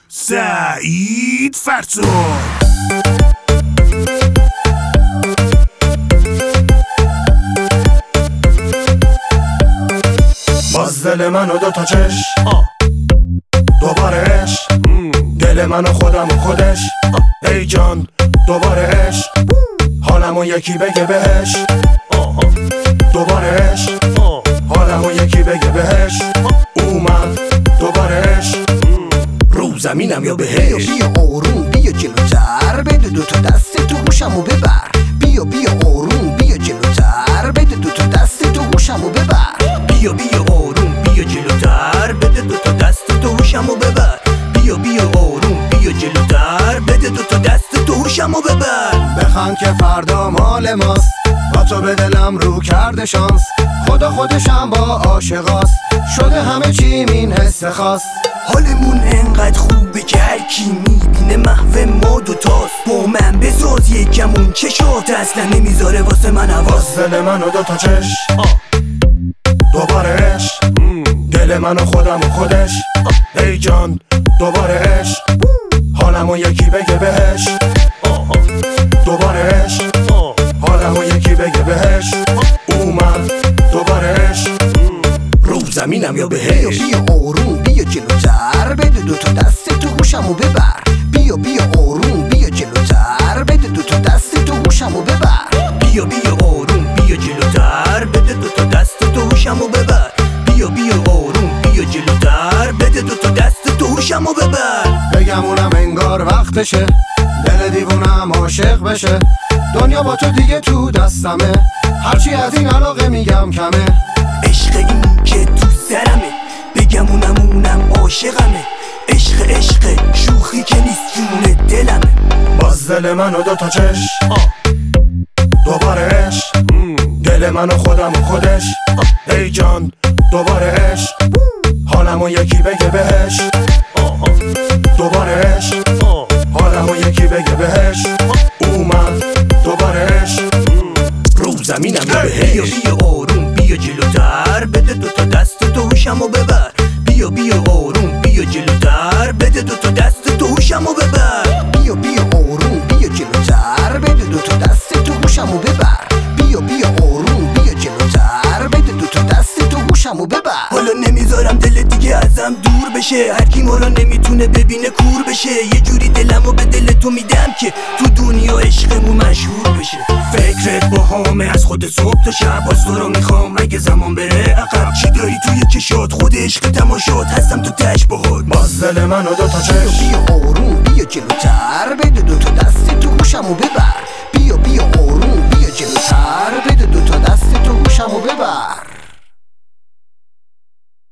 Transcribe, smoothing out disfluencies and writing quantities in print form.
سعید فرسون. باز دل منو دوتا چشم دوباره عشق، دل منو خودم و خودش. ای جان دوباره عشق، حالمو یکی بگه بهش. دوباره عشق، حالمو یکی بگه بهش. اومد دوباره عشق، رو زمینم یا بهش. بیا آروم بیا جلوتر، بده دوتا دست تو هوشمو ببر. بیا آروم بیا جلوتر، بده دوتا دست تو هوشمو ببر. بیا آروم بیا جلوتر، بده دوتا دست تو هوشمو ببر. بیا آروم بیا جلوتر، بده دوتا دست تو هوشمو ببر. بخند که فردا مال ماست، با تو به دلم رو کرده شانس. خدا خودشم با عاشقاست، شده همه چیم این حس خاص. حالمون انقدر خوبه که هر کی میبینه محو ما دوتاست. با من بساز یکمون چشات اصلا نمیذاره واسه من حواس. دل منو دوتا چشم دوباره عشق، دل منو خودم و خودش. ای جان دوباره عشق، حالمو یکی بگه بهش. دوباره عشق، حالمو یکی بگه بهش. اومد دوباره عشق، رو زمینم یا بهش. بیا آروم بیا جلوتر، بده دوتا دست تو هوشمو ببر. بیا آروم بیا جلوتر، بده دوتا دست تو هوشمو ببر. بیا آروم بیا جلوتر، بده دوتا دست تو هوشمو ببر. بیا آروم بیا جلوتر، بده دوتا دست تو هوشمو ببر. بگمونم انگار وقتشه، دل دیوونم عاشق بشه. دنیا با تو دیگه تو دستمه، هرچی از این علاقه میگم کمه. عشق این که تو سرمه، بگمونم اونم عاشقمه. عشق شوخی که نیست جون دلمه. باز دل منو دوتا چشم دوباره عشق، دل منو خودم و خودش. ای جان دوباره عشق، حالمو یکی بگه بهش. دوباره عشق، حالمو یکی بگه بهش. اومد دوباره عشق، رو زمینم یا بهش. بیا آروم بیا جلوتر، بده دوتا دست تو هوشمو ببر. بیا آروم بیا جلوتر، بده دوتا دست تو هوشمو ببر. بیا آروم بیا جلوتر، بده دوتا دست تو هوشمو ببر. بیا آروم بیا جلوتر، بده دوتا دست تو هوشمو ببر. حالا نمیذارم دل دیگه ازم دور بشه، هر کی ما رو نمیتونه ببینه کور بشه. یه جوری دلمو به دل تو میدم که تو دنیا عشقمون مشهور بشه. فکرت با همه از خود صبح تا شب، باز تو رو میخوام اگه زمان بره عقب. چی داری توی چشات خود عشق تماشات، هستم تو تش باهات. باز دل منو دوتا چشم بیا آروم بیا جلوتر، بده دوتا دست تو هوشمو ببر. بیا آروم بیا جلوتر، بده دوتا دست تو هوشمو ببر.